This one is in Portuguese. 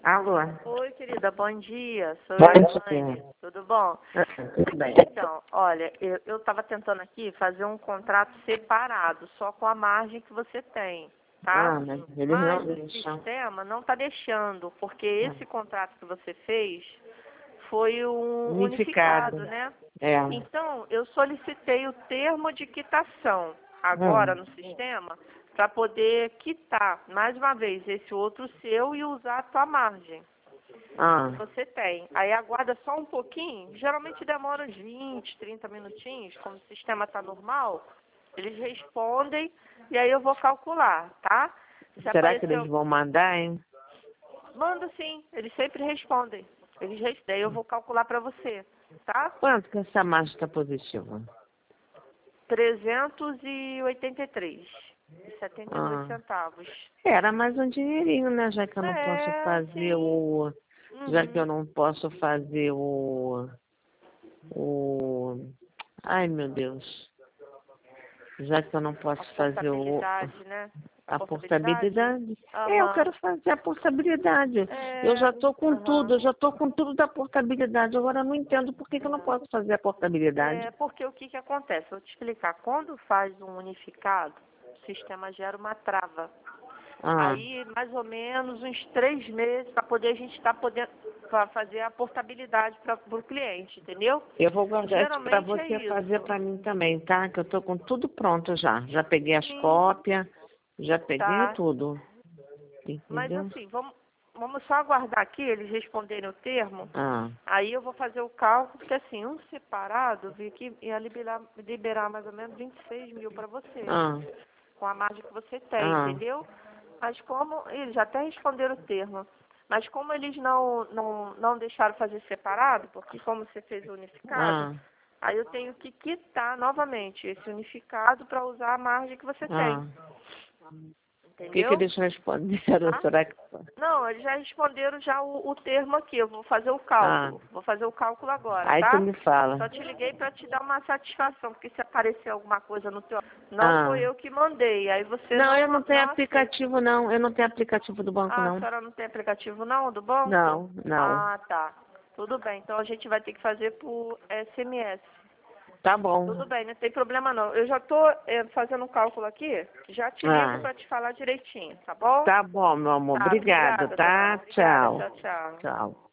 Alô? Oi, querida, bom dia. Sou Bom a dia. Elaine. Tudo bom? Tudo bem. Então, olha, eu estava tentando aqui fazer um contrato separado, só com a margem que você tem, tá? Mas eles Mas não o deixam. sistema não está deixando, porque esse contrato que você fez foi um unificado, né? É. Então, eu solicitei o termo de quitação agora no sistema para poder quitar, mais uma vez, esse outro seu e usar a tua margem que você tem. Aí aguarda só um pouquinho, geralmente demora uns 20, 30 minutinhos, como o sistema está normal, eles respondem e aí eu vou calcular, tá? Se Será que eles apareceu... vão mandar, hein? Manda sim, eles sempre respondem. Daí eu vou calcular para você, tá? Quanto que essa margem está positiva? 383,72 centavos. Era mais um dinheirinho, né? Já que eu não posso fazer Sim. o... Já que eu não posso fazer o... Ai, meu Deus. Já que eu não posso fazer o... Portabilidade, né? A portabilidade? Eu Aham. quero fazer a portabilidade. Eu já estou com tudo, eu já estou com tudo da portabilidade. Agora eu não entendo por que eu não posso fazer a portabilidade. É porque o que acontece? Eu vou te explicar. Quando faz um unificado, o sistema gera uma trava. Aí, mais ou menos, uns 3 meses para poder a gente estar podendo pra fazer a portabilidade para o cliente, entendeu? Eu vou guardar isso para Geralmente é você fazer isso. para mim também, tá? Que eu estou com tudo pronto já. Já peguei as Sim, cópias, já peguei tá. tudo. Mas Entendeu? assim, vamos só aguardar aqui eles responderem o termo. Aí eu vou fazer o cálculo, porque assim, um separado, vi que ia liberar mais ou menos 26 mil para você, com a margem que você tem, entendeu? Mas como eles já até responderam o termo, mas como eles não deixaram fazer separado, porque como você fez o unificado, aí eu tenho que quitar novamente esse unificado para usar a margem que você tem. O que Entendeu? eles responderam? Tá? Será que... Não, eles já responderam já o termo aqui. Eu vou fazer o cálculo. Vou fazer o cálculo agora, Aí tu tá? me fala. Só te liguei para te dar uma satisfação, porque se aparecer alguma coisa no teu... Não foi eu que mandei. Aí você Não, eu não tenho aceita. aplicativo, não. Eu não tenho aplicativo do banco, Ah, a não. senhora não tem aplicativo não, do banco? Não, não. Ah, tá. Tudo bem. Então a gente vai ter que fazer por SMS. Tá bom. Tudo bem, não tem problema não. Eu já tô fazendo um cálculo aqui. Já te ligo para te falar direitinho, tá bom? Tá bom, meu amor. Tá, Obrigado, obrigada, tá? Dona. Obrigada. Tchau. Tchau, tchau. Tchau.